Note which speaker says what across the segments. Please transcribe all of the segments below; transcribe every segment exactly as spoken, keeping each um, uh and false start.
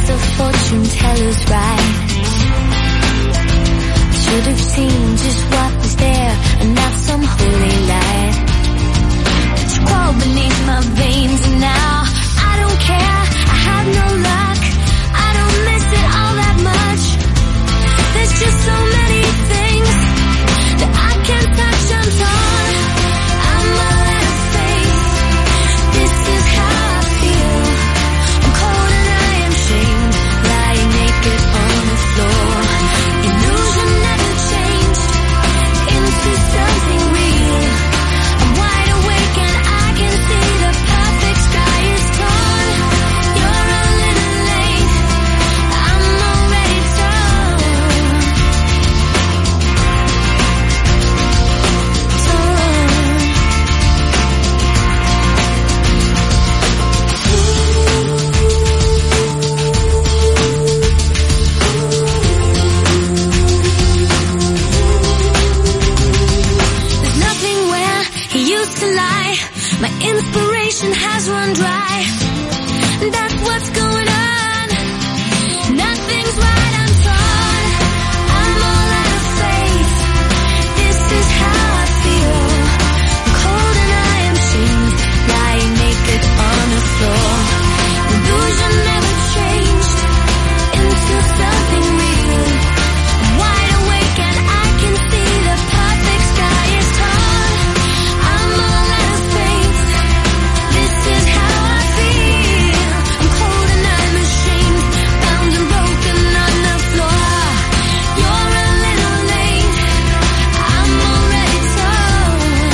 Speaker 1: the fortune teller's right. Should have seen just what was there and not some holy light. It's crawled beneath my veins and now I don't care. I have no luck. I don't miss it all that much. There's just so many things that I can't touch. I'm torn. I'm all out of faith. This is how I feel. I'm cold and I am shamed, lying naked on the floor. Illusion never changed into something real. I'm wide awake and I can see the perfect sky is torn. You're a little late. I'm already torn. There's nothing where he used to lie. My inspiration has run dry. That's what's going on. Nothing's right, I'm torn. I'm all out of faith. This is how I feel. I'm cold and I am shamed, lying naked on the floor. Illusion never changed into something real. I'm wide awake and I can see the perfect sky is torn. I'm all out of faith. This is how I feel. I'm cold and I'm ashamed, bound and broken on the floor. You're a little late. I'm already torn.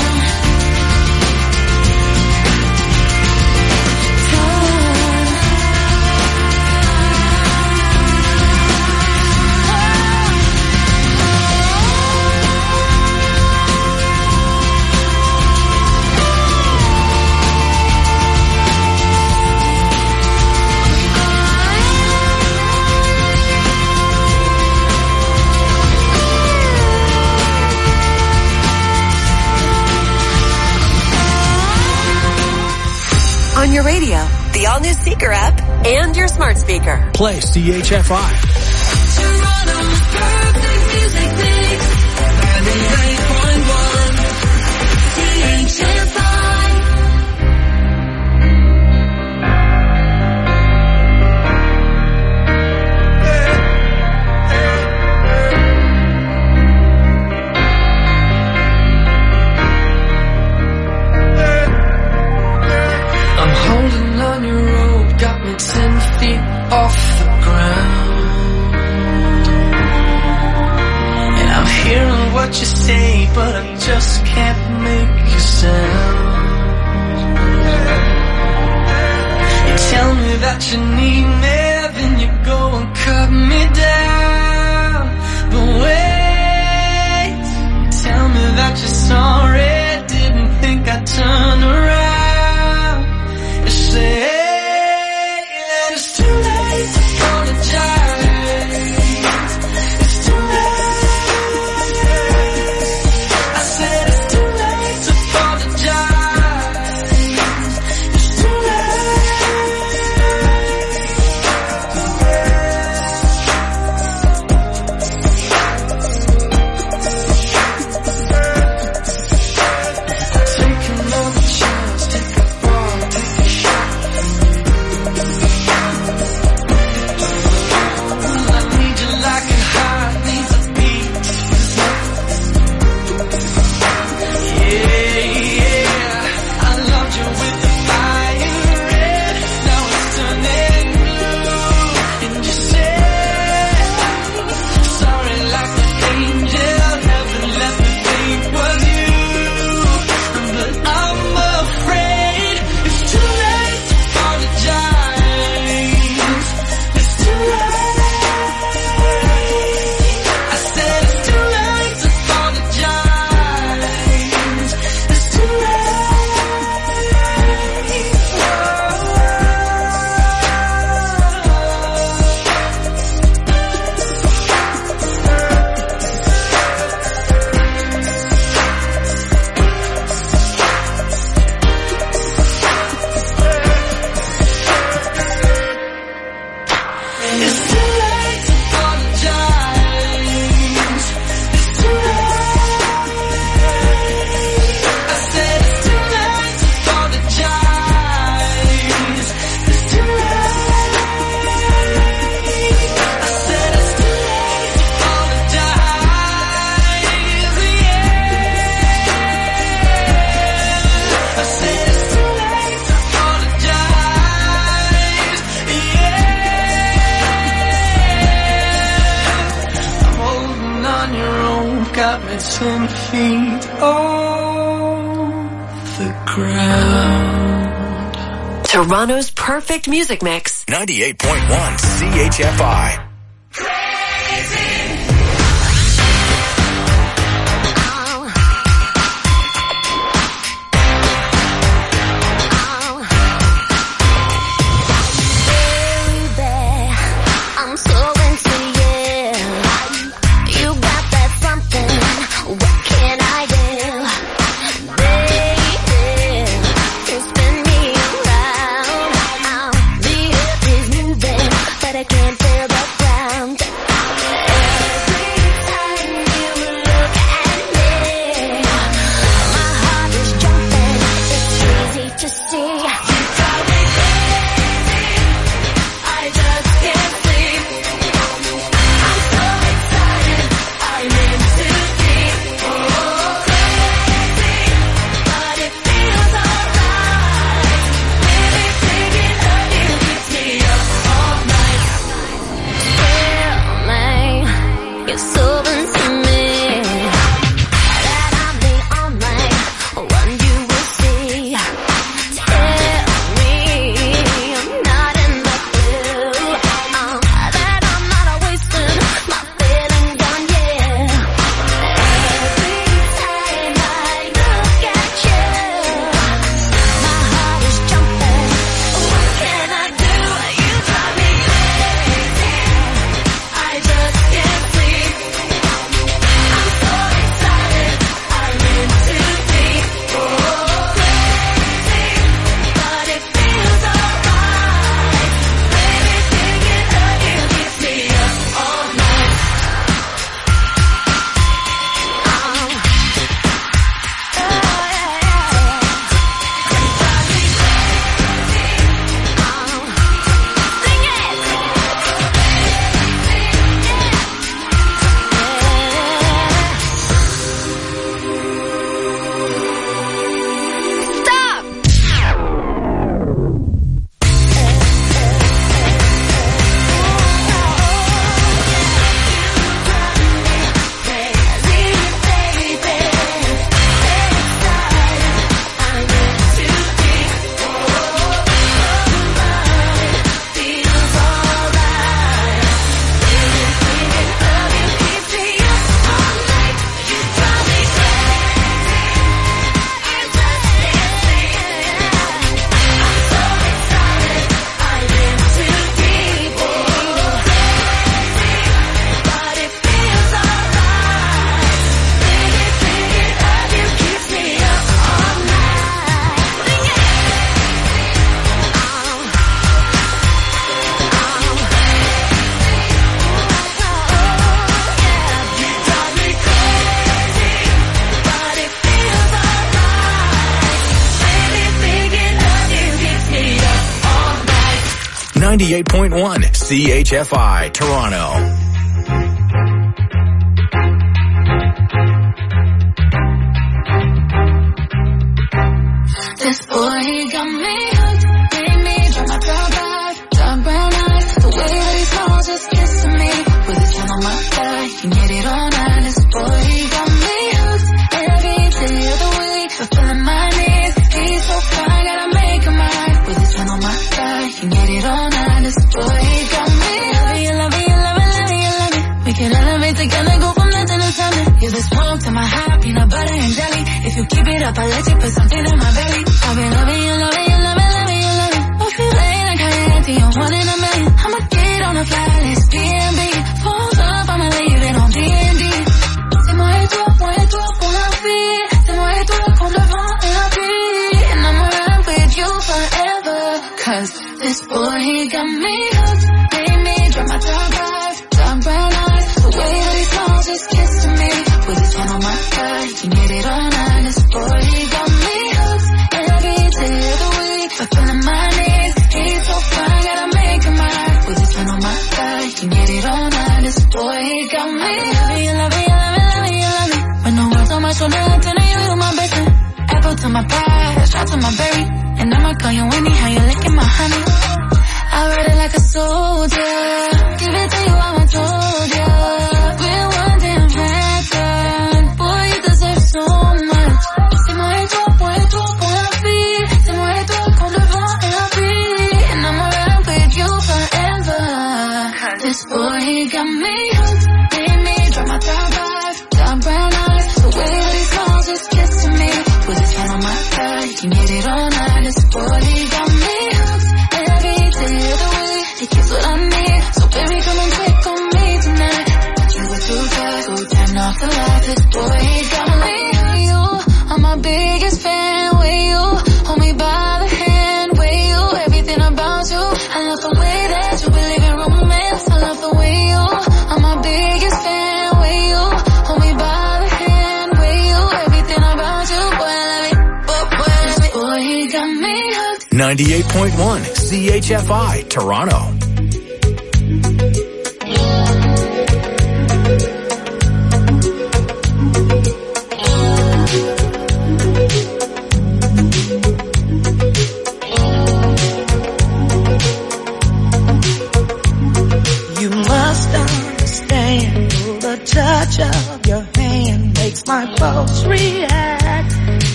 Speaker 2: On your radio, the all-new Seeker app, and your smart speaker.
Speaker 3: Play C H F I.
Speaker 1: Toronto's perfect music mix. ninety-nine point one C H F I.
Speaker 4: I'm holding on your rope, got me ten feet off the ground. And I'm hearing what you say, but I just can't make a sound. You tell me that you need me, then you go and cut me down. But wait, you tell me that you're sorry, didn't think I'd turn around. You say that it's too late to apologize. It's too late. I said it's too late to apologize. It's too late. ten feet off the ground.
Speaker 2: Toronto's perfect music mix.
Speaker 3: ninety-eight point one C H F I. ninety-eight point one C H F I, Toronto.
Speaker 1: This boy, he got me hooked, made me drop my top back, dark brown eyes, the way that he smiles just kissing me, with his hand on my thigh, he made it all night. This boy, he got me hooked, every day of the week, fulfilling my needs, he's so fine, gotta make him mine, with his hand on my thigh, he made it all night. This boy, he got me hooked, you love it, you love it, love it, you love it, we can elevate together, go from nothing to something, you're the smoke to my high, peanut butter and jelly, if you keep it up, I'll let you put something in my belly. I've been loving you, loving you, loving, loving you, loving. I feel like I ain't the one in a million. I'ma get on a flight list, B and B. Falls up, I'ma leave it on D and D. C'est moi et toi, moi et toi pour la vie. C'est moi et toi contre le vent et la pluie. And I'ma ride with you forever. Cause this boy, he got me hooked. Made me drop my top five, dark brown eyes. The way that he smiles, just kissing me. With his hand on my thigh, he made it all night. This boy, he got me hooked. Fulfilling my needs, he's so fine, gotta make him mine. With his hand on my thigh, he made it all night. This boy, he got me. I love it, you love it, you love it, love it, you love it. With no words on my shoulder, I tell you you my best friend. Apple to my pie, shot to my berry. And I'ma call you anyhow, you licking my honey. I ride it like a soldier, give it to you how I told ya. We're one damn record, boy, This boy, he got me hooked. Made me drop my top five, dark brown eyes. The way that he smiles, just kissing me. Put his hand on my thigh, he can get it all night. This boy, he got me hooked. Every day of the week, he gets what I need. So baby, come and pick on me tonight. But you were too tired, so turn off the light. This boy, he got me hooked. You are my biggest fan. Way you hold me by the hand. Way you, everything about you. I love the way that you believe in romance. I love the way you are my biggest fan. Way you hold me by the hand. Way you, everything about you. Boy, I love it. Boy, boy, I love it. Boy, he got me hooked.
Speaker 3: ninety-eight point one C H F I, Toronto.
Speaker 5: You must understand, the touch of your hand makes my pulse react.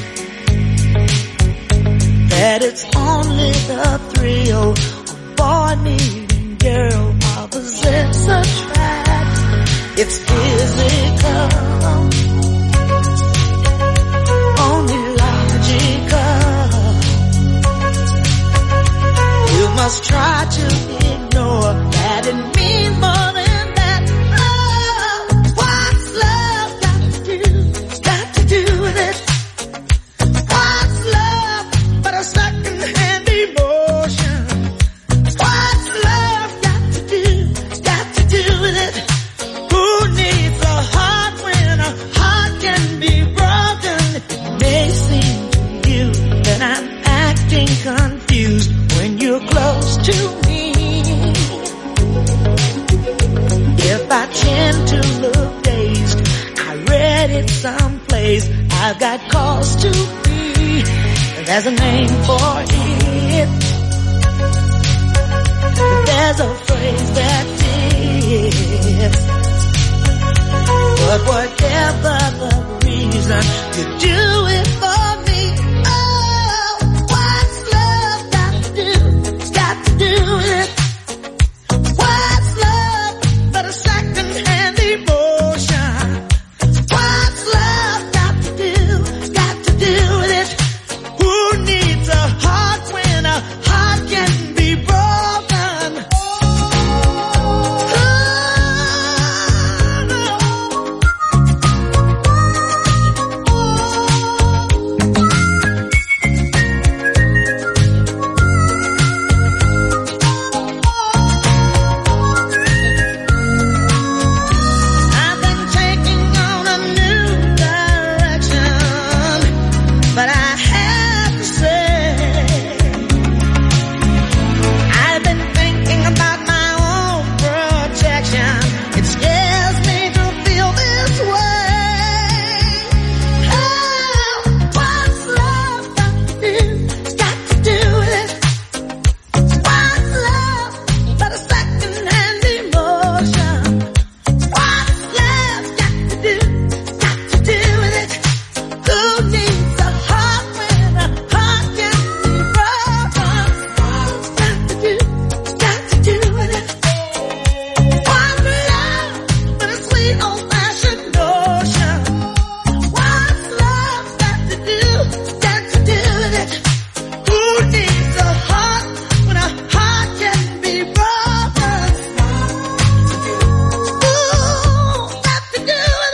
Speaker 5: That it's only the thrill of boy meeting girl, opposites attract. It's physical, only logical. You must try to ignore that it means more than that. Oh, what's love got to do? Got to do with it. What's love but a second-hand emotion? What's love got to do? Got to do with it. Who needs a heart when a heart can be broken? It may seem to you that I'm acting confused when you're close to me. If I tend to look dazed, I read it someplace. I've got cause to be. There's a name for it. There's a phrase that fits. But whatever the reason, you do it for me. Oh, what's love got to do? It's got to do with it. What's love but a second-hand emotion? What's love got to do? Got to do with it. Who needs a heart when a heart can be broken? Oh, no. I've been taking on a new direction, but I have to say, I've been thinking about my own protection. It scares me to feel this way. Oh, what's love got to do? It's got to do with it. What's love but a second-hand emotion? What's love got to do? Got to do with it. Who needs a heart when a heart can be broken? What's got to do? Got to do with it. What's love but a sweet old-fashioned notion? What's love got to do? Got to do with it. Who needs a heart when a heart can be broken? Ooh, got to do with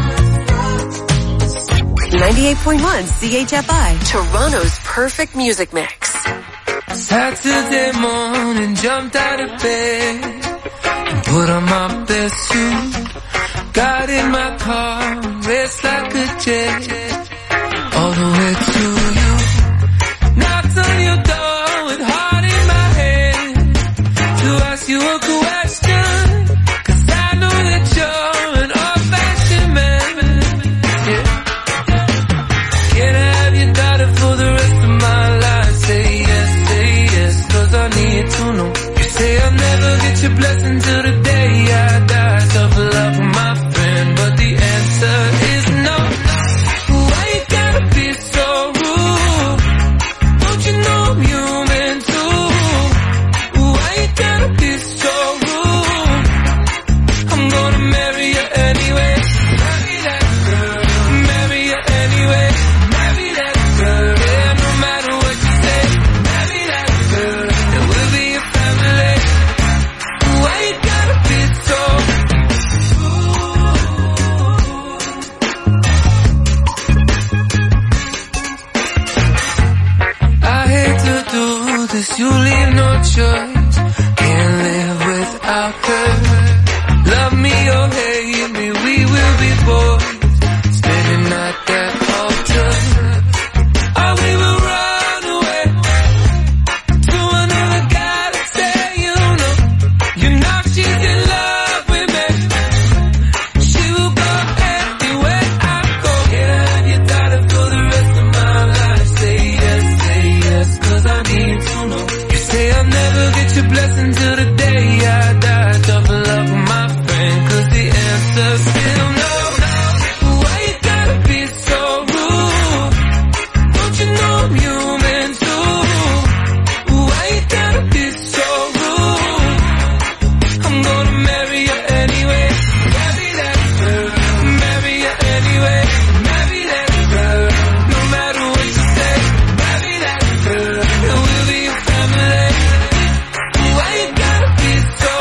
Speaker 5: it.
Speaker 2: ninety-eight point one C H F I, Toronto's perfect music mix.
Speaker 4: Saturday morning, jumped out of bed and put on my best suit. Got in my car, raced like a jet all the way to you. Knocked on your door with heart in my head to ask you a question, 'cause I know that you're an old-fashioned man. Yeah. Can I have your daughter for the rest of my life? Say yes, say yes, 'cause I need to know. You say I'll never get your blessing till the day I die. Tough love for my friend, but the answer is no. Why you gotta be so rude? Don't you know I'm human too? Why you gotta be so rude? no choice. Can't live without her. Love me or hate me, we will be boys. Standing at that altar. Or we will run away to another guy to say, you know, you know she's in love with me. She will go anywhere I go. Can I have your daughter for the rest of my life? Say yes, say yes, cause I need to know. You say I'll never get your blessing till the day I die. Tough love with my friend, cause the answer's still no. Why you gotta be so rude? Don't you know I'm human too? Why you gotta be so rude? I'm gonna marry you anyway. Marry that girl. Marry you anyway. Marry that girl. No matter what you say. Marry that girl. And we'll be a family. Why you gotta be so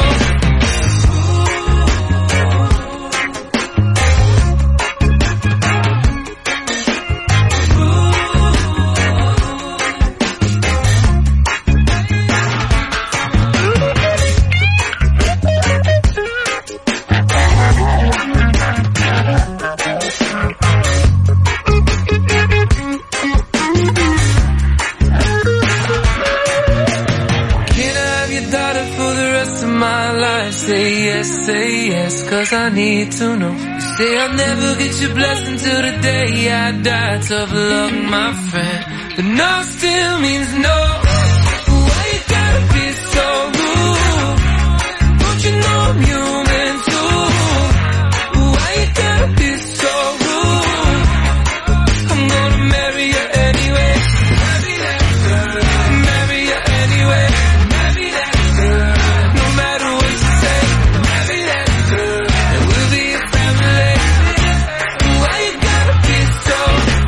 Speaker 4: Can I have your daughter for the rest of my life? Say yes, say yes, cause I need to know. You say I'll never get your blessing till the day I die. Tough luck, my friend. The no still means no. Why you gotta be so rude? Don't you know I'm human too? Why you gotta be so rude? I'm gonna marry you anyway. Marry that girl. Marry you anyway. Marry that girl. No matter what you say. Marry that girl. And we'll be a family. Why you gotta be so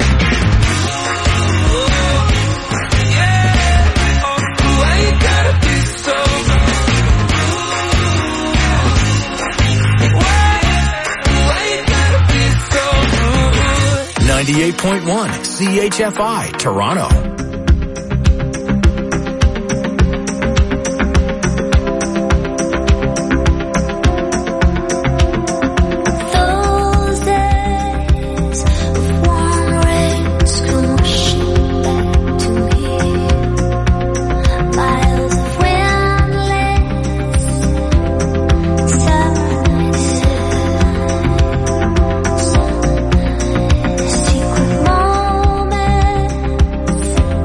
Speaker 4: yeah. Oh, why you gotta be so Why? Why you gotta be so rude?
Speaker 3: ninety-eight point one C H F I, Toronto.
Speaker 1: Those days of warm rains come rushing back to me. Miles of windless sunlight, secret moments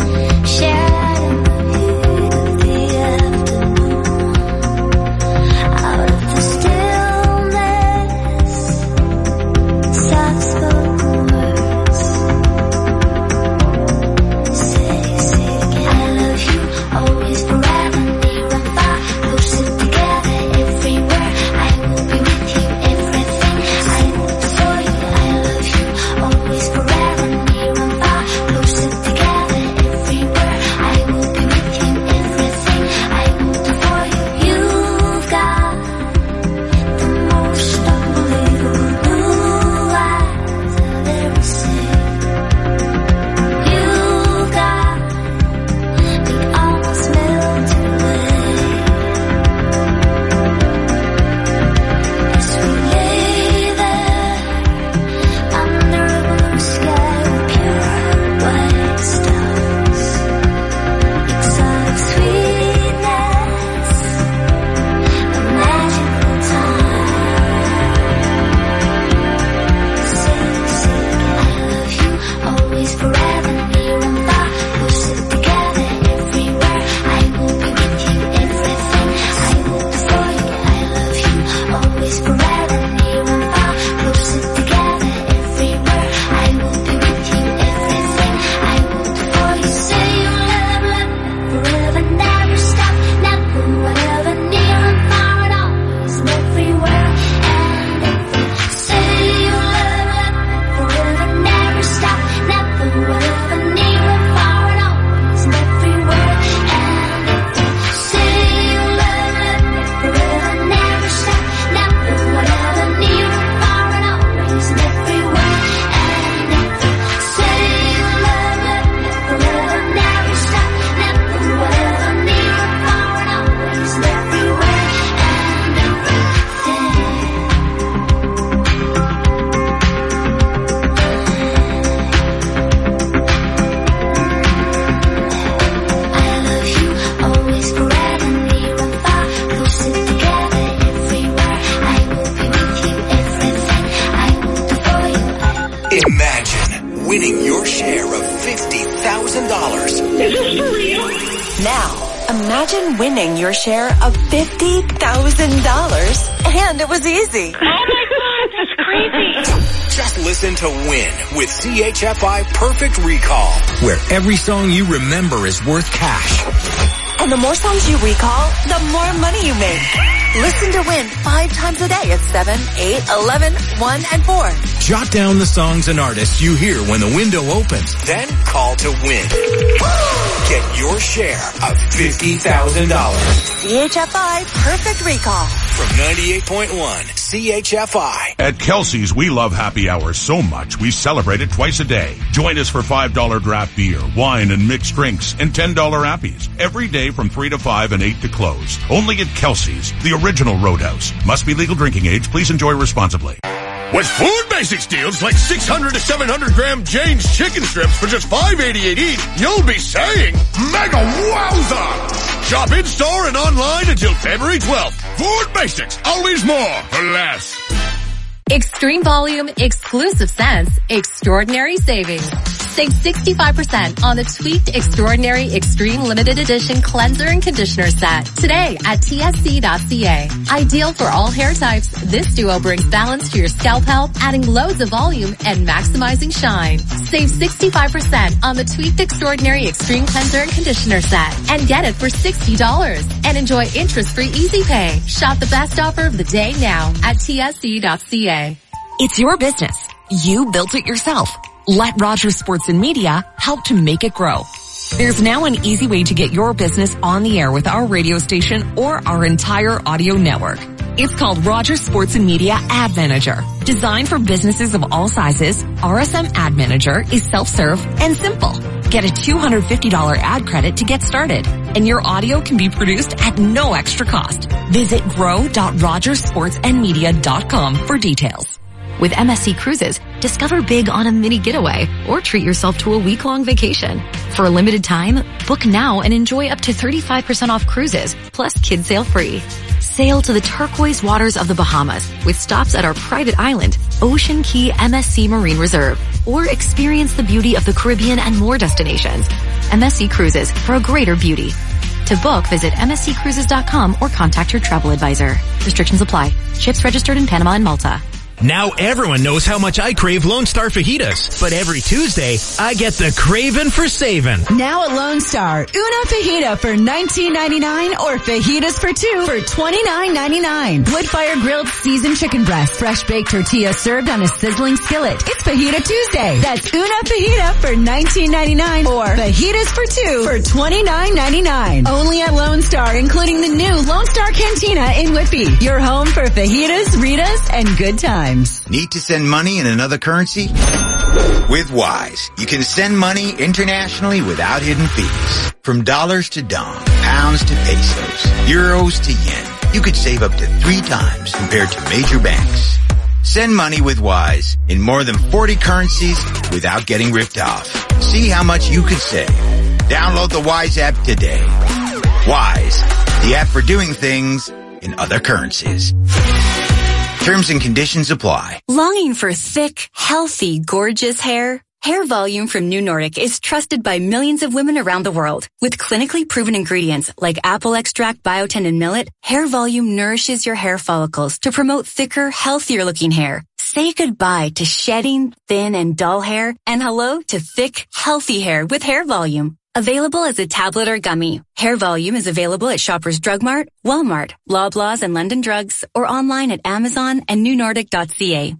Speaker 2: Imagine winning your share of fifty thousand dollars, and it was easy.
Speaker 6: Oh my God, that's crazy.
Speaker 3: Just listen to Win with C H F I Perfect Recall, where every song you remember is worth cash.
Speaker 2: And the more songs you recall, the more money you make. Listen to Win five times a day at seven, eight, eleven, one, and four.
Speaker 3: Jot down the songs and artists you hear when the window opens. Then call to win. Get your share of fifty thousand dollars.
Speaker 2: C H F I Perfect Recall.
Speaker 3: From ninety-eight point one C H F I.
Speaker 7: At Kelsey's, we love happy hours so much we celebrate it twice a day. Join us for five dollar draft beer, wine, and mixed drinks, and ten dollar appies every day from three to five and eight to close. Only at Kelsey's, the original Roadhouse. Must be legal drinking age. Please enjoy responsibly.
Speaker 8: With Food Basics deals like six hundred to seven hundred gram Jane's chicken strips for just five eighty-eight each, you'll be saying, Mega Wowza! Shop in-store and online until February twelfth. Food Basics, always more for less.
Speaker 9: Extreme volume, exclusive scents, extraordinary savings. Save sixty-five percent on the tweaked Extraordinary Extreme Limited Edition Cleanser and Conditioner Set today at T S C dot C A. Ideal for all hair types, this duo brings balance to your scalp health, adding loads of volume and maximizing shine. Save sixty-five percent on the tweaked Extraordinary Extreme Cleanser and Conditioner Set and get it for sixty dollars. And enjoy interest-free easy pay. Shop the best offer of the day now at T S C dot C A.
Speaker 10: It's your business. You built it yourself. Let Rogers Sports and Media help to make it grow. There's now an easy way to get your business on the air with our radio station or our entire audio network. It's called Rogers Sports and Media Ad Manager. Designed for businesses of all sizes, R S M Ad Manager is self-serve and simple. Get a two hundred fifty dollars ad credit to get started, and your audio can be produced at no extra cost. Visit grow dot rogers sports and media dot com for details.
Speaker 11: With M S C Cruises, discover big on a mini getaway or treat yourself to a week-long vacation. For a limited time, book now and enjoy up to thirty-five percent off cruises, plus kids sail free. Sail to the turquoise waters of the Bahamas with stops at our private island, Ocean Key M S C Marine Reserve, or experience the beauty of the Caribbean and more destinations. M S C Cruises, for a greater beauty. To book, visit M S C cruises dot com or contact your travel advisor. Restrictions apply. Ships registered in Panama and Malta.
Speaker 12: Now everyone knows how much I crave Lone Star fajitas, but every Tuesday, I get the craving for saving.
Speaker 13: Now at Lone Star, una fajita for nineteen ninety-nine or fajitas for two for twenty-nine ninety-nine. Wood-fire grilled seasoned chicken breast, fresh baked tortillas served on a sizzling skillet. It's Fajita Tuesday. That's una fajita for nineteen ninety-nine or fajitas for two for twenty-nine ninety-nine. Only at Lone Star, including the new Lone Star Cantina in Whitby. Your home for fajitas, Ritas, and good times.
Speaker 14: Need to send money in another currency? With Wise, you can send money internationally without hidden fees. From dollars to dong, pounds to pesos, euros to yen, you could save up to three times compared to major banks. Send money with Wise in more than forty currencies without getting ripped off. See how much you could save. Download the Wise app today. Wise, the app for doing things in other currencies. Terms and conditions apply.
Speaker 15: Longing for thick, healthy, gorgeous hair? Hair Volume from New Nordic is trusted by millions of women around the world. With clinically proven ingredients like apple extract, biotin, and millet, Hair Volume nourishes your hair follicles to promote thicker, healthier looking hair. Say goodbye to shedding, thin, and dull hair, and hello to thick, healthy hair with Hair Volume. Available as a tablet or gummy, Hair Volume is available at Shoppers Drug Mart, Walmart, Loblaws, and London Drugs, or online at Amazon and new nordic dot c a.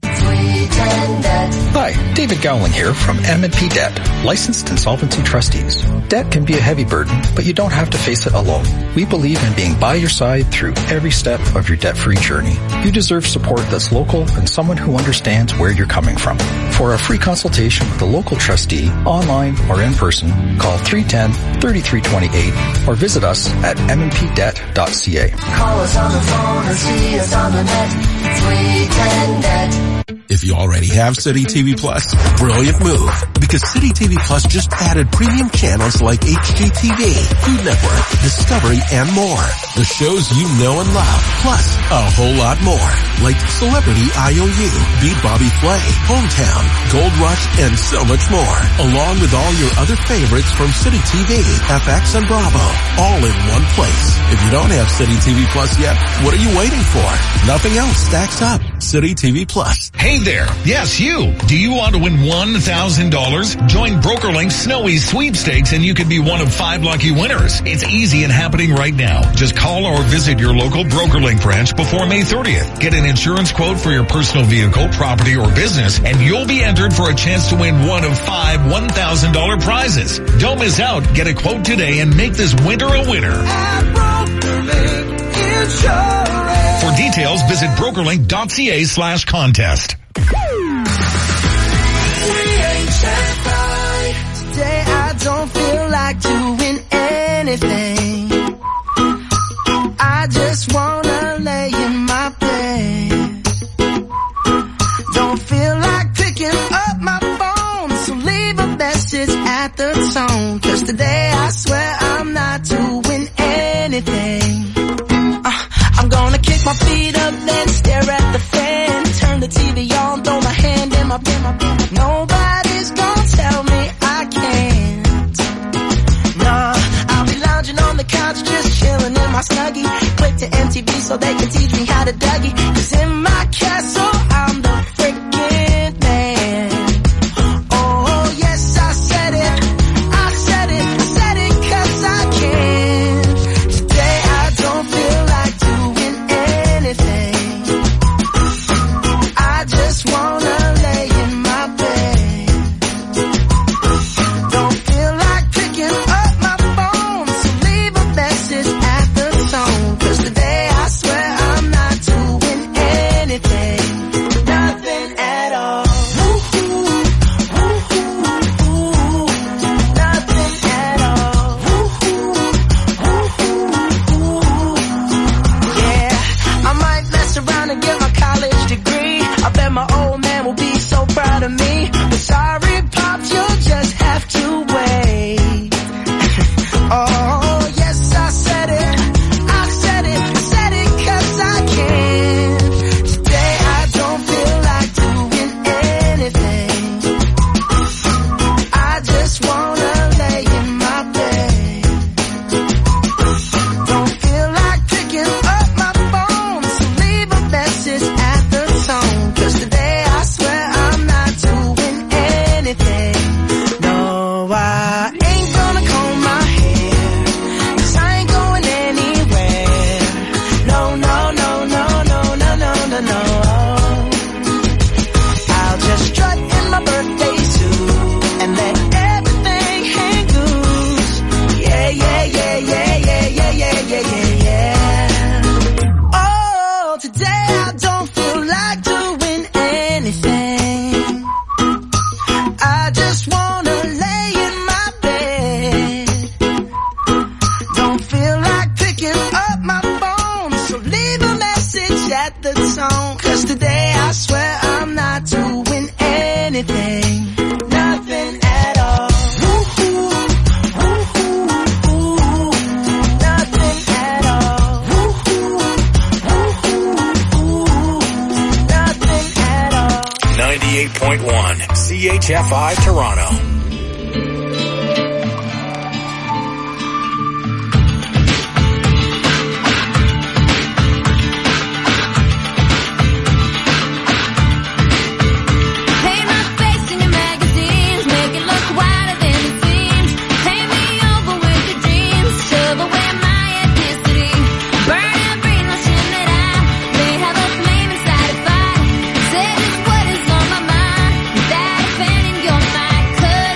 Speaker 16: Hi, David Gowling here from M and P Debt, licensed insolvency trustees. Debt can be a heavy burden, but you don't have to face it alone. We believe in being by your side through every step of your debt-free journey. You deserve support that's local and someone who understands where you're coming from. For a free consultation with a local trustee, online or in person, call three one zero, three three two eight or visit us at m and p debt dot c a.
Speaker 4: Call us on the phone or see us on the net.
Speaker 17: sweet and dead. If you already have City T V Plus, brilliant move. Because City T V Plus just added premium channels like H G T V, Food Network, Discovery, and more. The shows you know and love, plus a whole lot more. Like Celebrity I O U, Beat Bobby Flay, Hometown, Gold Rush, and so much more. Along with all your other favorites from City T V, F X, and Bravo. All in one place. If you don't have City T V Plus yet, what are you waiting for? Nothing else stacks up. City T V Plus.
Speaker 18: Hey there. Yes, you. Do you want to win one thousand dollars? Join BrokerLink's Snowy Sweepstakes and you could be one of five lucky winners. It's easy and happening right now. Just call or visit your local BrokerLink branch before May thirtieth. Get an insurance quote for your personal vehicle, property, or business, and you'll be entered for a chance to win one of five one thousand dollars prizes. Don't miss out. Get a quote today and make this winter a winner.
Speaker 4: At BrokerLink Insurance.
Speaker 18: For details, visit brokerlink.ca slash contest.
Speaker 4: Today I don't feel like doing anything. I just wanna lay in my bed. Don't feel like picking up my phone, so leave a message at the tone. Cause today I swear I'm not doing anything. Uh, I'm gonna kick my feet up, then stare at the fan. Turn the T V on, throw my hand in my pen. Nobody's gonna tell me I can't. Nah, I'll be lounging on the couch, just chilling in my Snuggie. Click to M T V so they can teach me how to Dougie. Cause in my castle, I'm the freaking man. Oh, yes, I said it. I said it. I said it cause I can. Today I don't feel like doing anything. I just wanna lay in my bed. Don't feel like picking up my phone, so leave a message at the tone. Cause today I swear I'm not doing anything. Nothing at all. Woo-hoo, woo-hoo, woo-hoo. Nothing at all. Woo-hoo, woo-hoo, woo-hoo. Yeah, I might mess around and get my college degree. I bet my old man will be so proud of me. But sorry, Pops, you'll just have to wait. Oh, yes, I said it. I said it. I said it cause I can. Today I don't feel like doing anything. I just wanna lay in my bed. Don't feel like picking up my phone, so leave a message at the tone. Cause today I swear I'm not doing anything. No, I ain't gonna comb my hair, cause I ain't going anywhere. No, no, no, no, no, no, no, no, no. I'll just strut in my birthday suit and let everything hang loose. Yeah, yeah, yeah, yeah, yeah, yeah, yeah, yeah, yeah, yeah. Oh, today I don't feel like doing anything. I just wanna lay in my bed. Don't feel like picking up my phone, so leave a message at the tone. Cause today I swear I'm not doing anything. Nothing at all. Woo-hoo, woo-hoo, woo-hoo. Nothing at all. Woo-hoo, woo-hoo, woo-hoo. Nothing at all.
Speaker 3: ninety-eight point one C H F I Toronto.
Speaker 1: Paint my face in your magazines, make it look wider than it seems. Paint me over with your dreams, shove away my ethnicity. Burn every notion that I may have a flame inside if I said just what is on my mind. Without offending your mind, cut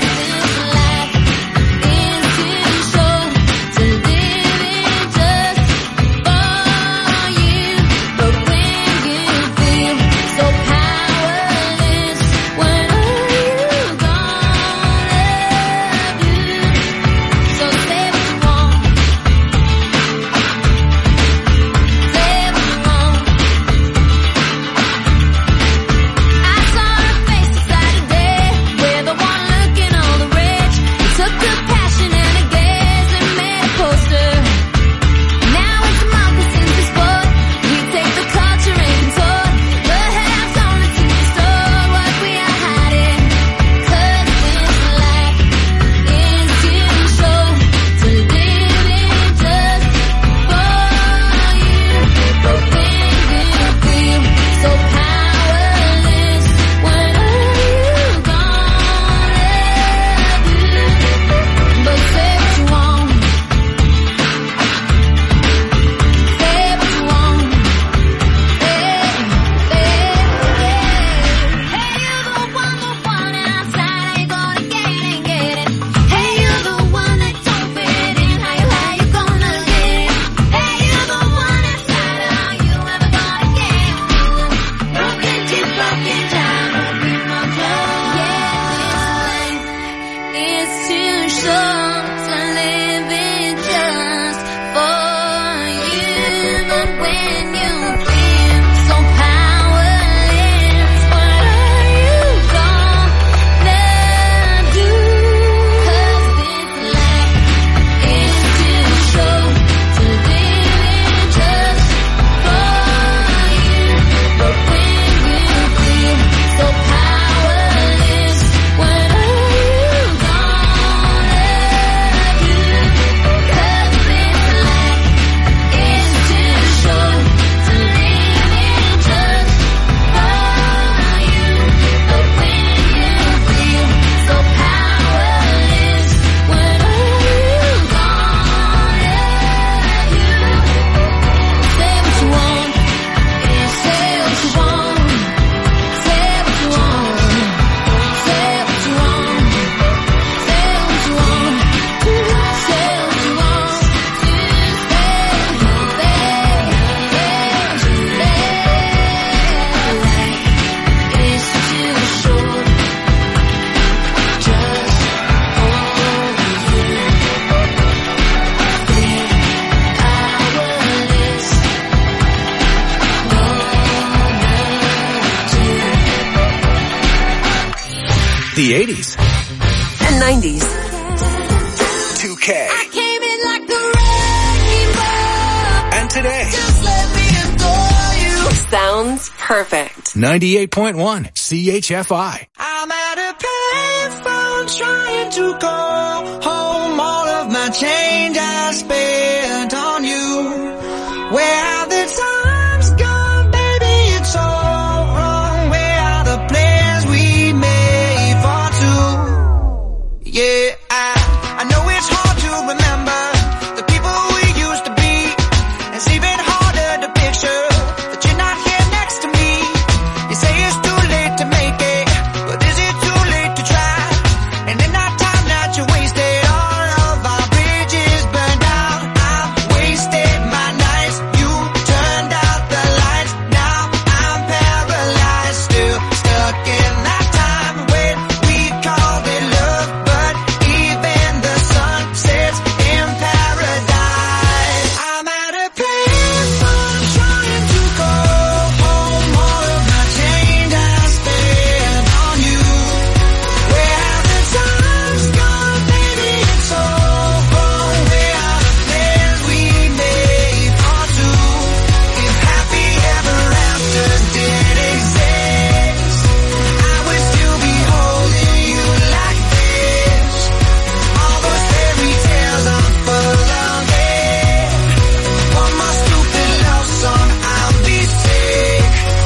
Speaker 3: The eighties.
Speaker 2: And nineties.
Speaker 3: two K.
Speaker 1: I came in like a rainbow.
Speaker 3: And today.
Speaker 1: Just let me adore you.
Speaker 2: Sounds perfect.
Speaker 3: ninety-eight point one C H F I.
Speaker 4: I'm at a payphone trying to call home all of my change I spent on you. Where have the times gone, baby? It's all wrong. Where are the plans we made for two? Yeah, I, I know it's hard to remember the people we used to be. It's even harder to picture that you're not here next to me. You say it's too late to make it, but is it too late to try? And in that time that you wasted, all of our bridges burned out. I've wasted my nights, you turned out the lights. Now I'm paralyzed, still stuck in that time when we called it love. But even the sun sets in paradise. I'm at a payphone trying to call home all of my change I spent on you. Where have the times gone, baby? It's all wrong. Where are the plans we made for two? If happy ever after did exist, I would still be holding you like this. All those fairy tales are full of it. One more stupid love song, I'll be sick.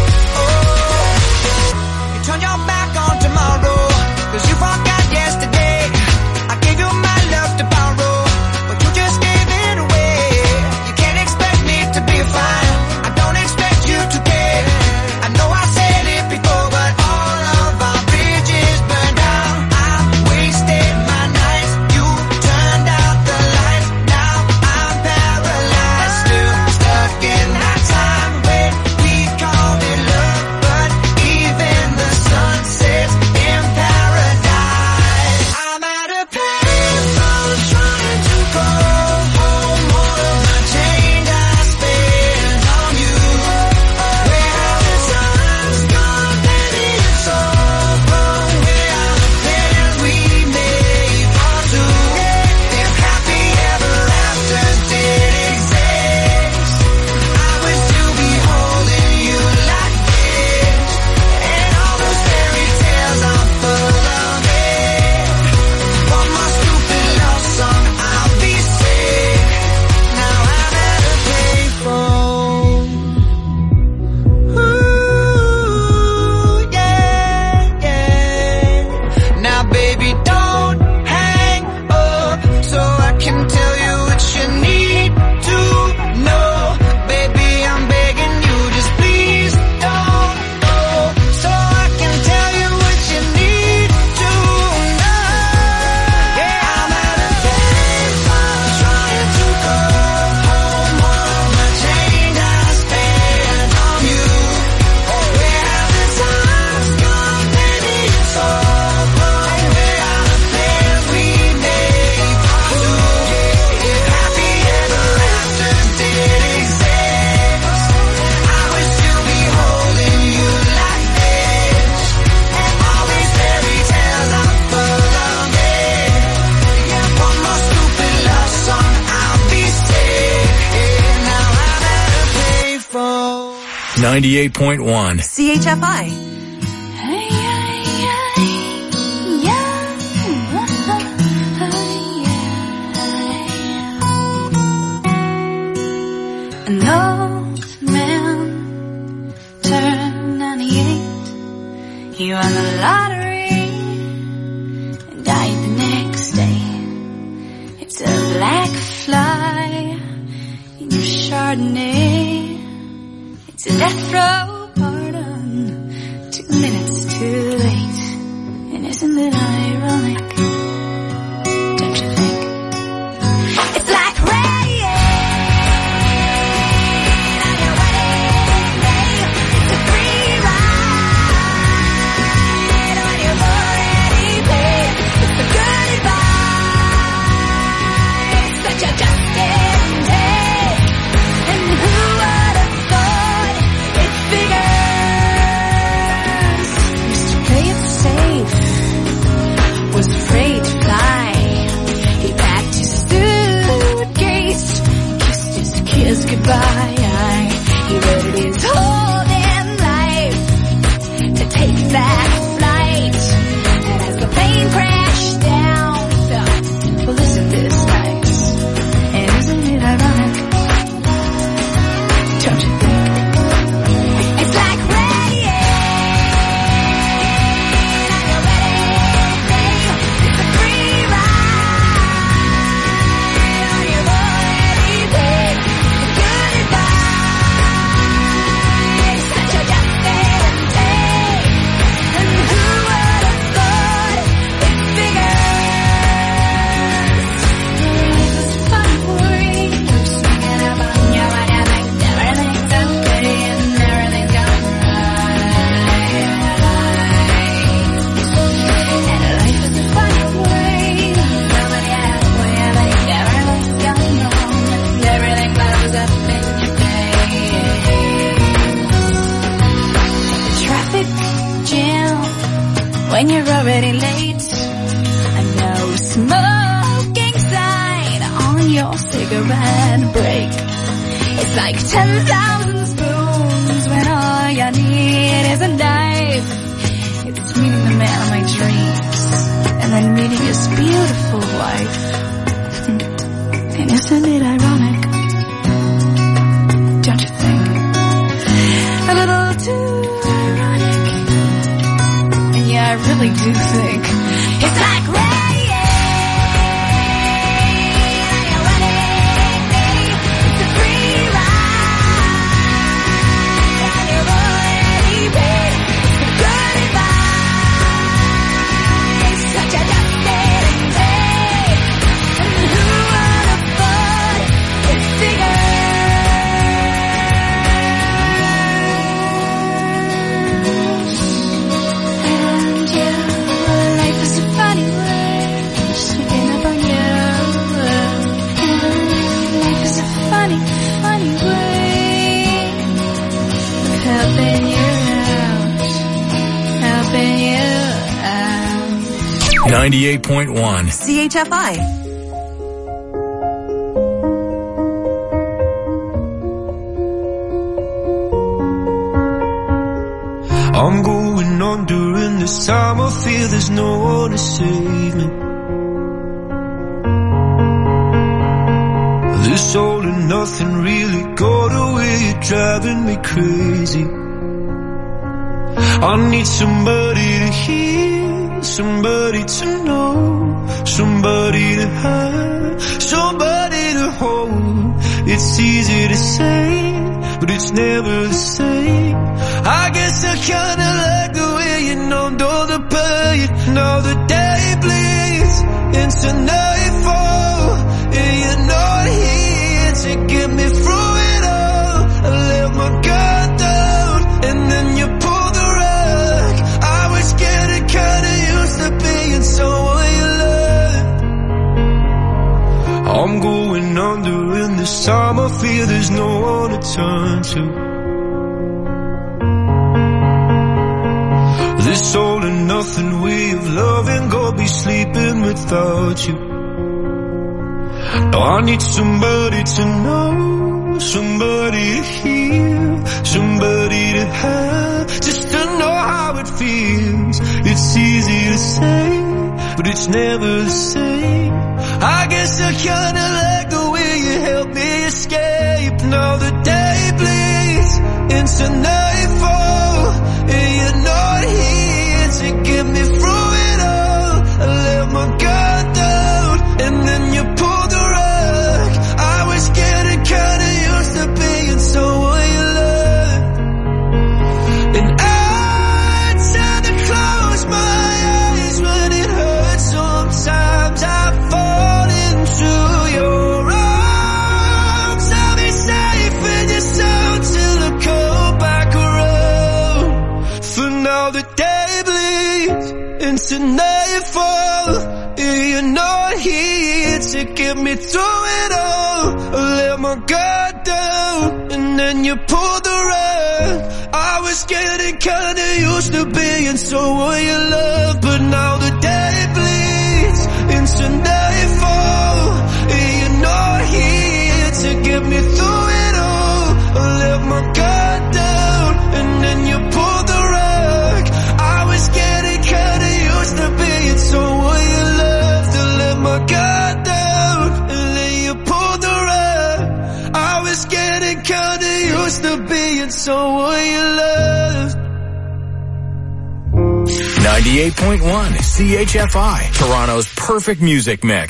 Speaker 4: Oh, you turn your back on tomorrow, 'cause you forgot yesterday. I gave you my love to borrow, but you just gave it away. You can't expect me to be fine, I don't expect you to care. I know I said it before, but all of our bridges burned out. I wasted my nights, you turned out the lights. Now I'm paralyzed, still stuck in that time when we called it love. But even the sun sets in paradise. I'm at a payphone trying to call home all of my change I spent on you. Where have the times gone, baby? It's all wrong. Where are the plans we made for two? If happy ever after did exist, I would still be holding you like this. And all those fairy tales are full of it. One more stupid love song, I'll be sick. Now I'm at a payphone. Ooh, yeah, yeah. Now baby, don't hang up so I can tell you what you need to know. Baby, I'm begging you, just please don't go, so I can tell you what you need to know. Yeah, I'm at a payphone trying to call home all of my change I spent on you. Where have the times gone, baby? It's all wrong. Where are the plans we made for two? If happy ever after did exist, I would still be holding you like this. And all these fairy tales are full of it. Yeah, one more stupid love song, I'll be sick. Now I'm at a payphone.
Speaker 3: ninety-eight point one.
Speaker 2: C H F I.
Speaker 1: An old man turned ninety-eight. He won the lottery and died the next day. It's a black fly in your Chardonnay. It's a death row pardon, two minutes too late. And isn't it ironic? Don't you think? It's like rain on your wedding day. It's a free ride on your already paid. It's a good advice that you just can't take. And who would have thought it's bigger when you're already late. I know smoking sign on your cigarette break. It's like ten thousand spoons when all you need is a knife. It's meeting the man of my dreams and then meeting his beautiful wife. And isn't it ironic? Don't you think? A little too ironic. And yeah, I really do think it's like rain. It's a free ride. And you're already paid. It's a good advice. Such a devastating day. And who would have thought it's bigger? Funny, funny way. Helping you out. Helping you out.
Speaker 3: ninety-eight point one.
Speaker 2: C H F I.
Speaker 19: I'm going on during this time. I feel there's no one to save me. This all and nothing really got away, you're driving me crazy. I need somebody to hear, somebody to know, somebody to have, somebody to hold. It's easy to say, but it's never the same. I guess I kinda like the way you numbed all the pain. Now the day bleeds into nightfall, and you're not here to get me through it all. I let my guard down, and then you pulled the rug. I was getting kinda used to being someone you loved. I'm going under, and this time I feel there's no one to turn to. This all and nothing way of loving, go be sleeping without you. Now I need somebody to know, somebody to hear, somebody to have, just to know how it feels. It's easy to say, but it's never the same. I guess I kinda like the way you help me escape. Now the day bleeds into nightfall, and you're not here to get me through it all. I let my guard down, and then you pulled the rug. I was getting kinda used to being someone you loved. And I try to close my eyes when it hurts. Sometimes I fall into your arms. I'll be safe in your sound till I come back around. For now the day bleeds into nightfall, and you're not here to get me through it all. I let my guard down, and then you pulled the rug. I was getting kinda used to being someone you love, but now the day bleeds into nightfall, and you're not here to get me through it all. I let my guard down, and then you pulled the rug. I was getting kinda used to being someone you loved. I let my guard down, and then you pulled the rug. I was getting kinda used to being someone you loved.
Speaker 3: ninety-eight point one C H F I, Toronto's perfect music mix.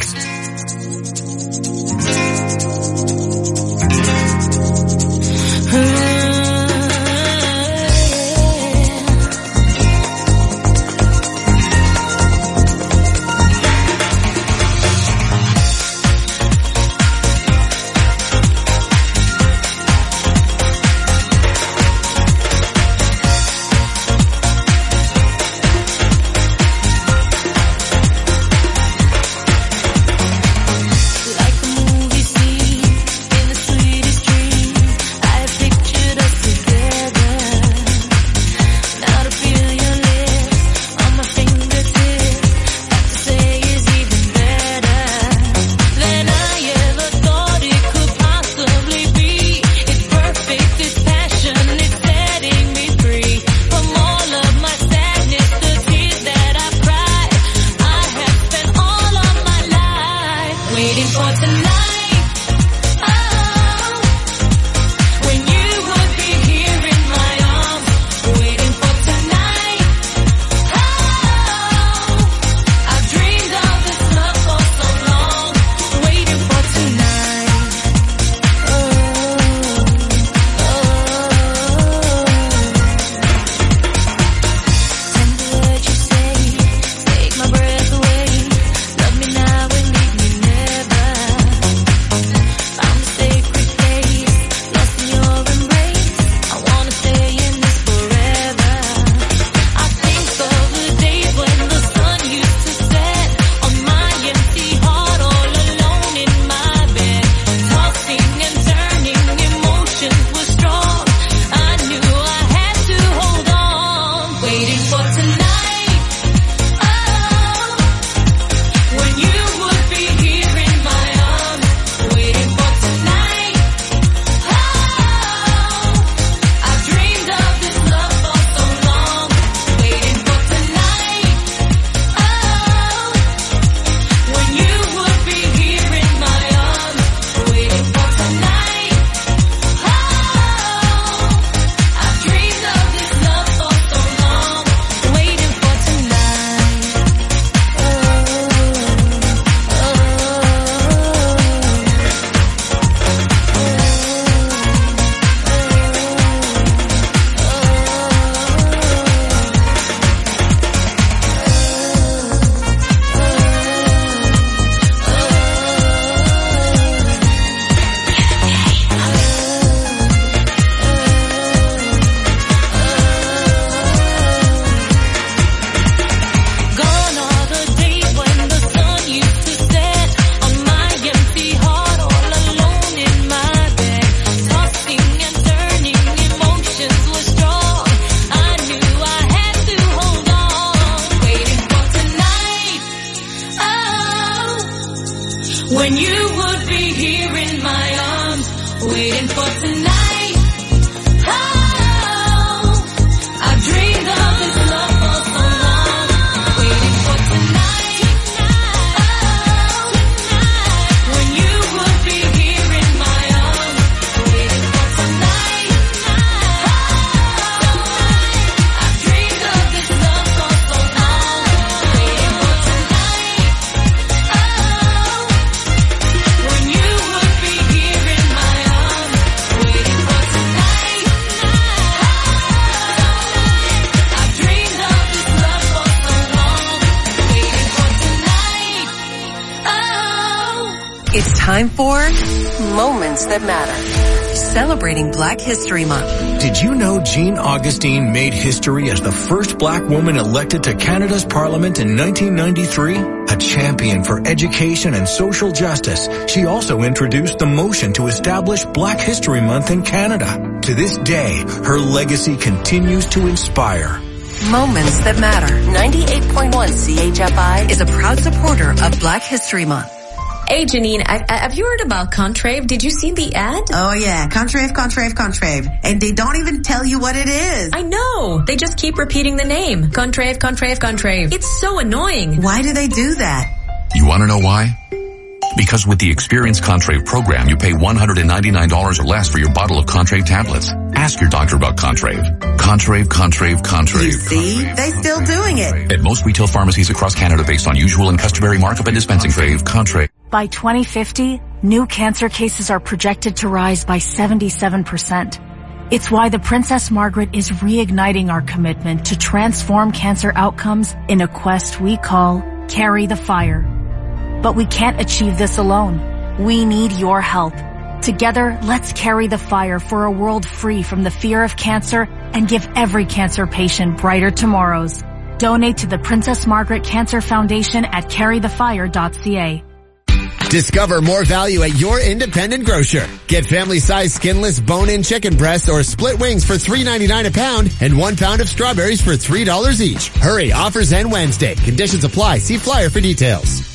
Speaker 2: time for Moments That Matter, celebrating Black History Month.
Speaker 12: Did you know Jean Augustine made history as the first black woman elected to Canada's Parliament in nineteen ninety-three? A champion for education and social justice, she also introduced the motion to establish Black History Month in Canada. To this day, her legacy continues to inspire.
Speaker 2: Moments That Matter. ninety-eight point one C H F I is a proud supporter of Black History Month.
Speaker 20: Hey, Janine, I, I, have you heard about Contrave? Did you see the ad?
Speaker 21: Oh, yeah. Contrave, Contrave, Contrave. And they don't even tell you what it is.
Speaker 20: I know. They just keep repeating the name. Contrave, Contrave, Contrave. It's so annoying.
Speaker 21: Why do they do that?
Speaker 22: You want to know why? Because with the Experience Contrave program, you pay one hundred ninety-nine dollars or less for your bottle of Contrave tablets. Ask your doctor about Contrave. Contrave, Contrave, Contrave.
Speaker 21: You see?
Speaker 22: Contrave.
Speaker 21: They still doing it.
Speaker 22: At most retail pharmacies across Canada based on usual and customary markup and dispensing fee. Contrave.
Speaker 23: By twenty fifty, new cancer cases are projected to rise by seventy-seven percent. It's why the Princess Margaret is reigniting our commitment to transform cancer outcomes in a quest we call Carry the Fire. But we can't achieve this alone. We need your help. Together, let's carry the fire for a world free from the fear of cancer and give every cancer patient brighter tomorrows. Donate to the Princess Margaret Cancer Foundation at carry the fire dot c a.
Speaker 24: Discover more value at your independent grocer. Get family-sized skinless bone-in chicken breasts or split wings for three ninety-nine a pound and one pound of strawberries for three dollars each. Hurry, offers end Wednesday. Conditions apply. See flyer for details.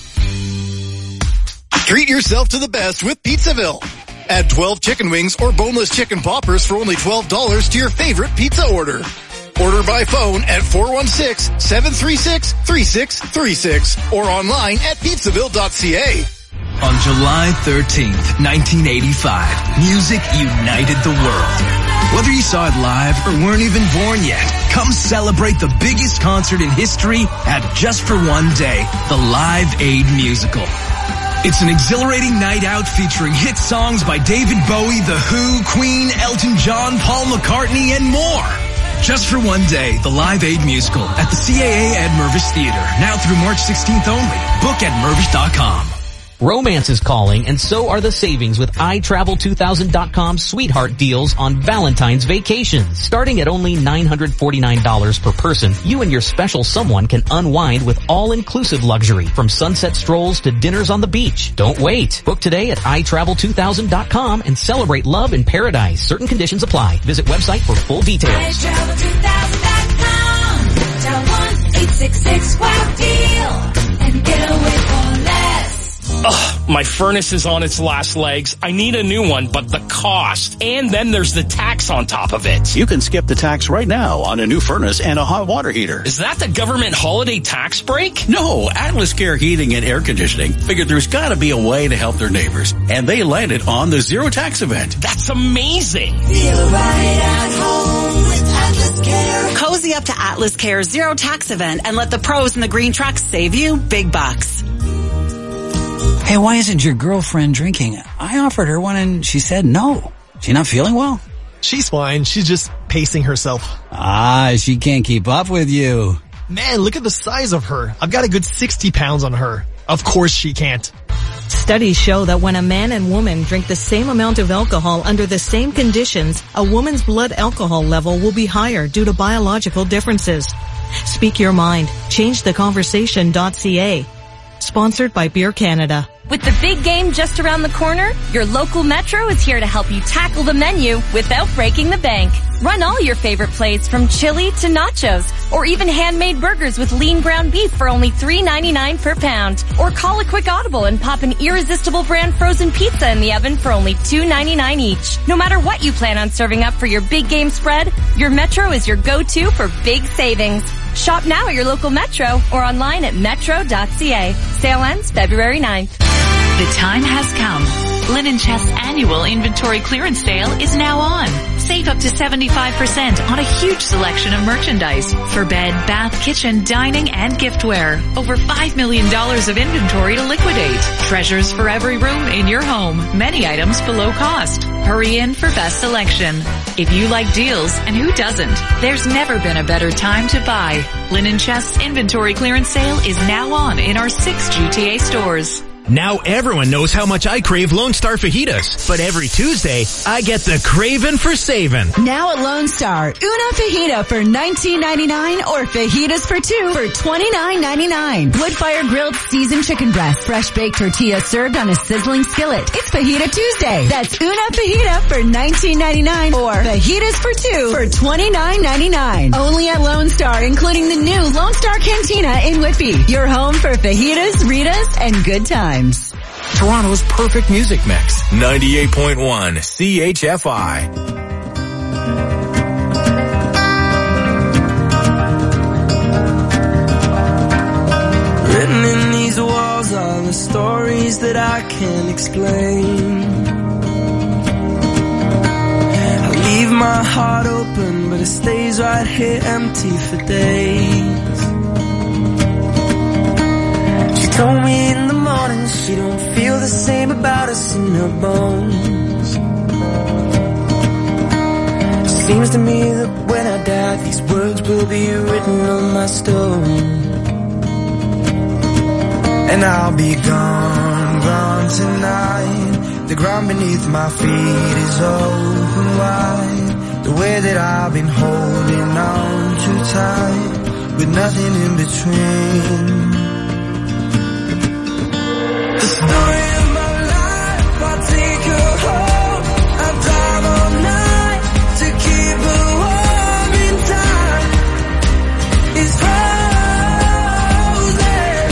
Speaker 25: Treat yourself to the best with Pizzaville. Add twelve chicken wings or boneless chicken poppers for only twelve dollars to your favorite pizza order. Order by phone at four one six, seven three six, three six three six or online at pizzaville dot c a.
Speaker 3: On July thirteenth, nineteen eighty-five, music united the world. Whether you saw it live or weren't even born yet, come celebrate the biggest concert in history at Just for One Day, the Live Aid Musical. It's an exhilarating night out featuring hit songs by David Bowie, The Who, Queen, Elton John, Paul McCartney, and more. Just for One Day, the Live Aid Musical at the C A A at Mirvish Theater, now through March sixteenth only. Book at mirvish dot com.
Speaker 26: Romance is calling, and so are the savings with i travel two thousand dot com's sweetheart deals on Valentine's vacations. Starting at only nine hundred forty-nine dollars per person, you and your special someone can unwind with all-inclusive luxury, from sunset strolls to dinners on the beach. Don't wait. Book today at i travel two thousand dot com and celebrate love in paradise. Certain conditions apply. Visit website for full details.
Speaker 1: i travel two thousand dot com. Dial one eight six six wow deal and get away for less.
Speaker 27: Ugh, my furnace is on its last legs. I need a new one, but the cost. And then there's the tax on top of it.
Speaker 28: You can skip the tax right now on a new furnace and a hot water heater.
Speaker 27: Is that the government holiday tax break?
Speaker 28: No, Atlas Care Heating and Air Conditioning figured there's gotta be a way to help their neighbors. And they landed on the zero tax event.
Speaker 27: That's amazing.
Speaker 1: Feel right at home with Atlas Care.
Speaker 2: Cozy up to Atlas Care's zero tax event and let the pros in the green trucks save you big bucks.
Speaker 29: Hey, why isn't your girlfriend drinking? I offered her one and she said no. She not feeling well?
Speaker 30: She's fine. She's just pacing herself.
Speaker 29: Ah, she can't keep up with you.
Speaker 30: Man, look at the size of her. I've got a good sixty pounds on her. Of course she can't.
Speaker 31: Studies show that when a man and woman drink the same amount of alcohol under the same conditions, a woman's blood alcohol level will be higher due to biological differences. Speak your mind. change the conversation dot c a. Sponsored by Beer Canada.
Speaker 9: With the big game just around the corner, your local Metro is here to help you tackle the menu without breaking the bank. Run all your favorite plates from chili to nachos, or even handmade burgers with lean ground beef for only three ninety-nine per pound. Or call a quick audible and pop an irresistible brand frozen pizza in the oven for only two ninety-nine each. No matter what you plan on serving up for your big game spread, your Metro is your go-to for big savings. Shop now at your local Metro or online at metro dot c a. Sale ends February ninth.
Speaker 32: The time has come. Linen Chest's annual inventory clearance sale is now on. Save up to seventy-five percent on a huge selection of merchandise for bed, bath, kitchen, dining, and giftware. Over five million dollars of inventory to liquidate. Treasures for every room in your home. Many items below cost. Hurry in for best selection. If you like deals, and who doesn't, there's never been a better time to buy. Linen Chest's inventory clearance sale is now on in our six G T A stores.
Speaker 5: Now everyone knows how much I crave Lone Star fajitas. But every Tuesday, I get the craving for saving.
Speaker 6: Now at Lone Star, una fajita for nineteen ninety-nine or fajitas for two for twenty-nine ninety-nine. Wood-fire grilled seasoned chicken breast, fresh baked tortilla served on a sizzling skillet. It's Fajita Tuesday. That's una fajita for nineteen ninety-nine or fajitas for two for twenty-nine ninety-nine. Only at Lone Star, including the new Lone Star Cantina in Whitby. Your home for fajitas, Ritas, and good times.
Speaker 12: Toronto's perfect music mix. ninety-eight point one C H F I.
Speaker 4: Written in these walls are the stories that I can't explain. I leave my heart open, but it stays right here empty for days. She told me in the morning she don't feel the same about us in her bones. Seems to me that when I die, these words will be written on my stone. And I'll be gone, gone tonight. The ground beneath my feet is open wide. The way that I've been holding on too tight, with nothing in between. The story of my life, I take her home. I drive all night to keep her warm in time. It's frozen.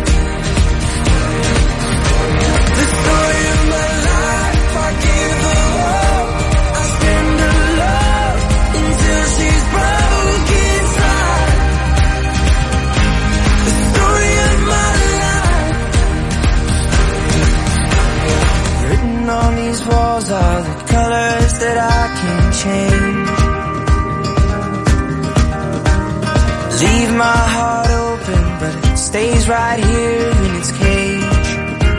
Speaker 4: The story of my life, I give her hope. I spend her love until she's broke inside. The story of my life. Written on these walls are the colors that I can't change. Leave my heart open, but it stays right here in its cage.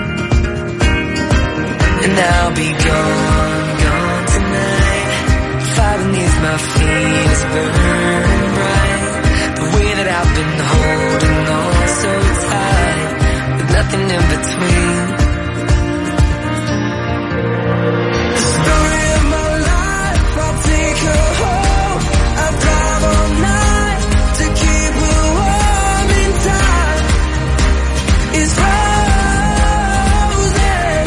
Speaker 4: And I'll be gone, gone tonight. Fire beneath my feet is burning bright. The way that I've been holding on so tight, with nothing in between. The story of my life, I'll take her home. I drive all night to keep her warm in time. It's frozen.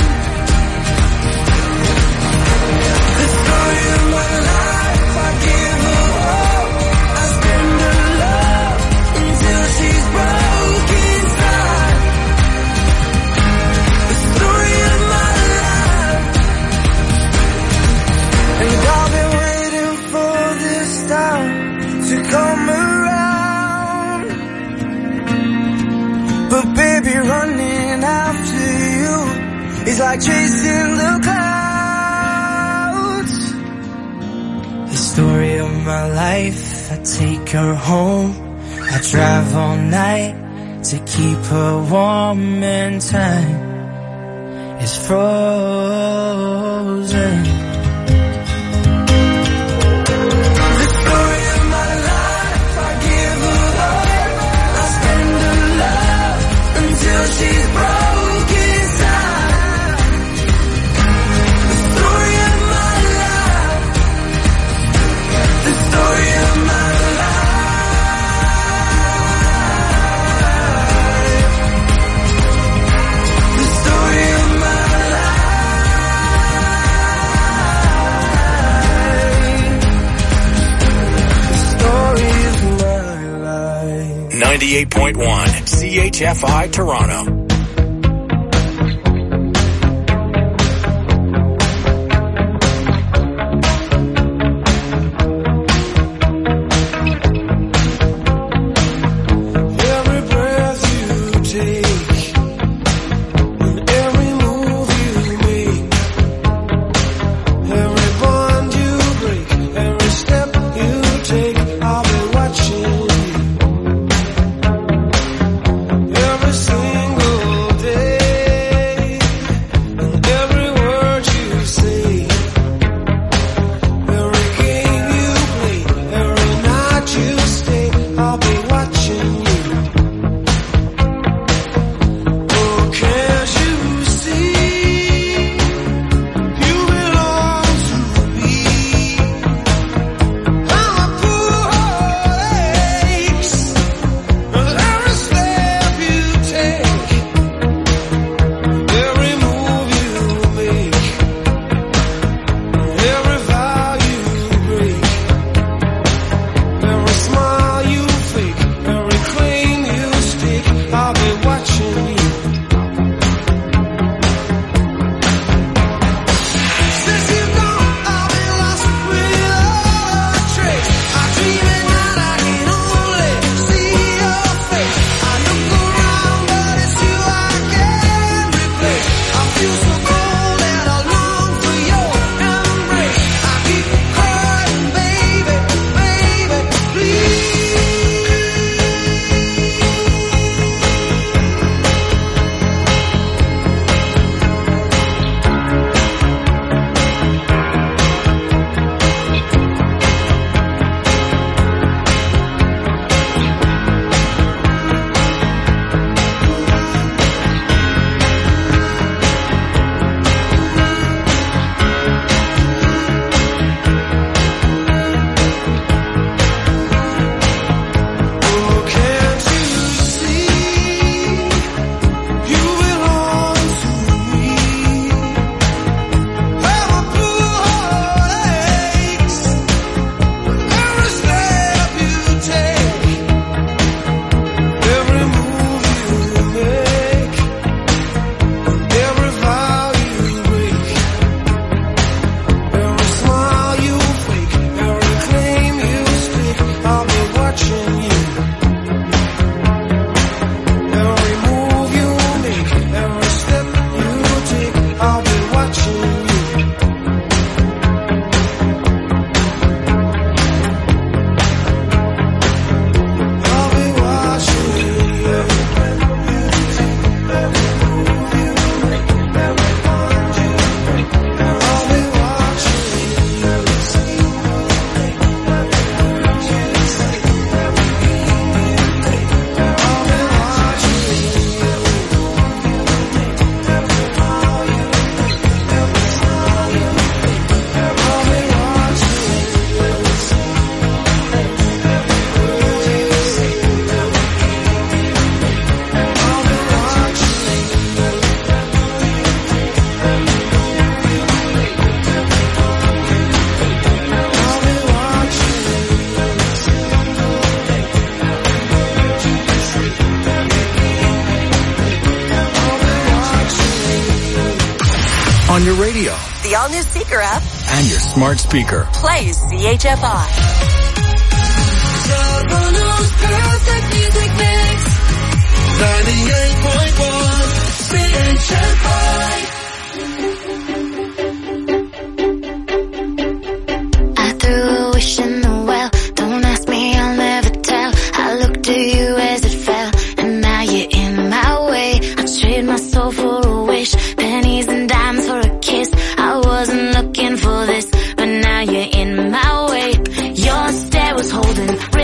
Speaker 4: The story of my life, I give her hope. I spend her love until she's broke inside. The story of my life. And I've been waiting for this time to come around. But baby, running after you is like chasing the clouds. The story of my life, I take her home. I drive all night to keep her warm and time is frozen. The story of my life, I give her hope. I spend her love until she's broke inside. The story of my life. The story of my life. The story of my life.
Speaker 12: ninety-eight point one C H F I Toronto.
Speaker 4: Every breath you take, every move you make, every bond you break, every step you take, I'll be watching you. Every single
Speaker 12: on your radio,
Speaker 2: the all-new Seeker app,
Speaker 12: and your smart speaker.
Speaker 2: Play C H F I.
Speaker 4: Toronto's perfect music mix. ninety-eight point one C H F I.
Speaker 1: I threw a wish in the well. Don't ask me, I'll never tell. I looked to you as it fell, and now you're in my way. I trade my soul for a wish, pennies and dimes for a kiss. I wasn't looking for this, but now you're in my way. Your stare was holding